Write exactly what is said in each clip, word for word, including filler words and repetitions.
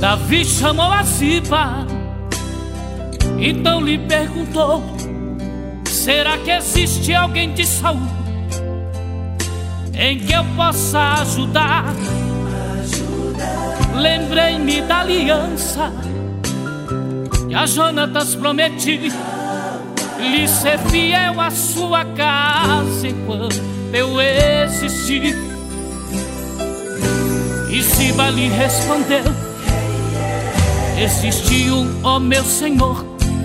Davi chamou a Ziba, então lhe perguntou: será que existe alguém de Saul em que eu possa ajudar? Lembrei-me da aliança que a Jonatas prometi, lhe ser fiel à sua casa enquanto eu existir. E Ziba lhe respondeu: existe um, ó meu Senhor,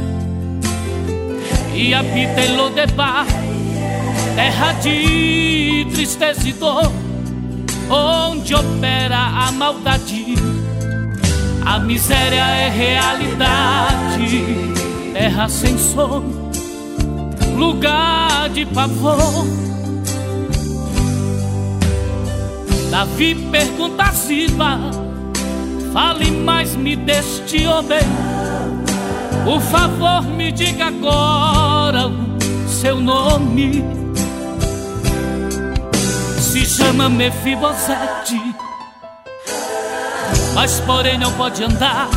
e habita em Lodebar, terra de tristeza e dor, onde opera a maldade, a miséria é realidade, terra sem sono, lugar de pavor. Davi pergunta a Ziba: fale mais-me deste homem, por favor me diga agora o seu nome. Se chama Mefibosete, mas porém não pode andar,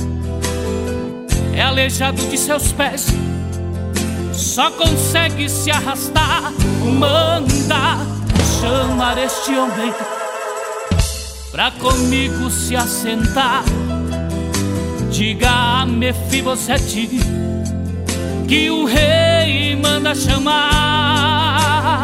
é aleijado de seus pés, só consegue se arrastar. Manda chamar este homem pra comigo se assentar. Diga a Mefibosete que o rei manda chamar.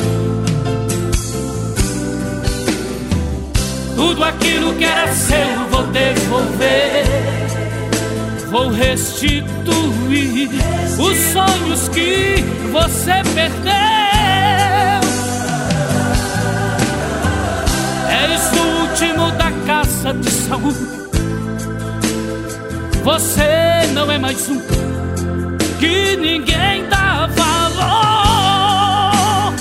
Tudo aquilo que era seu vou devolver, vou restituir os sonhos que você perdeu. És o último da casa de Saul, você não é mais um que ninguém dá valor.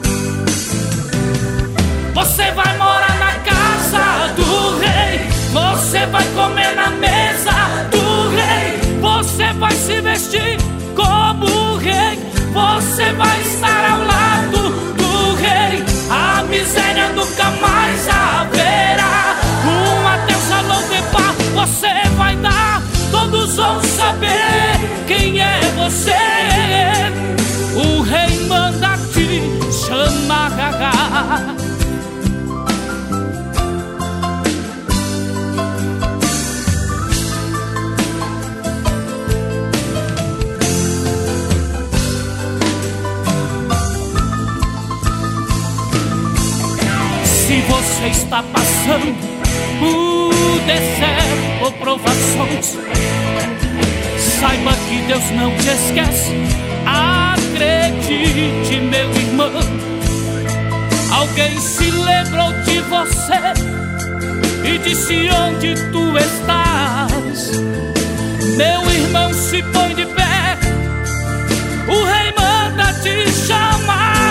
Você vai morar na casa do rei, você vai comer na mesa do rei, você vai se vestir como o rei, você vai estar ao lado do rei. A miséria nunca mais haverá. Uma terça Lodebar você vai dar, todos vão saber quem é você. O rei manda te chamar. Se você está passando por deserto ou provações, saiba que Deus não te esquece. Acredite, meu irmão, alguém se lembrou de você e disse onde tu estás. Meu irmão, se põe de pé, o rei manda te chamar.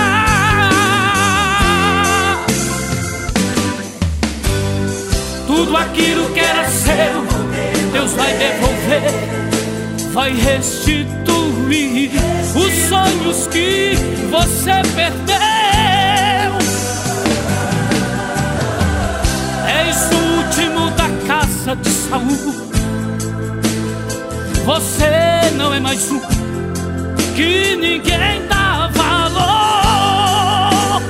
Tudo aquilo que era seu, Deus vai devolver, vai restituir os sonhos que você perdeu. És o último da casa de Saul, você não é mais um que ninguém dá valor.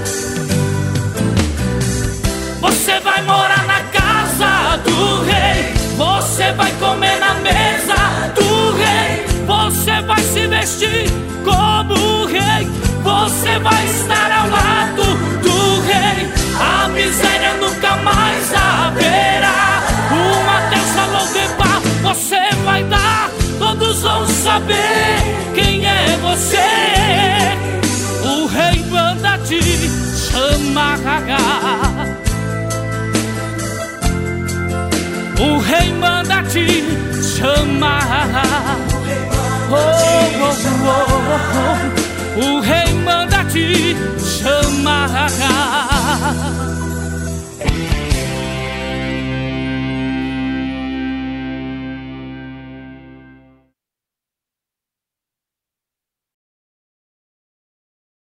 Você vai morar na casa do rei, você vai comer na mesa do rei, você vai se vestir como o rei, você vai estar ao lado do rei. A miséria nunca mais haverá. Uma terça Lodebar você vai dar, todos vão saber quem é você. O rei manda te chamar. O rei manda te chamar. Oh, oh, oh, oh. O rei manda te chamar.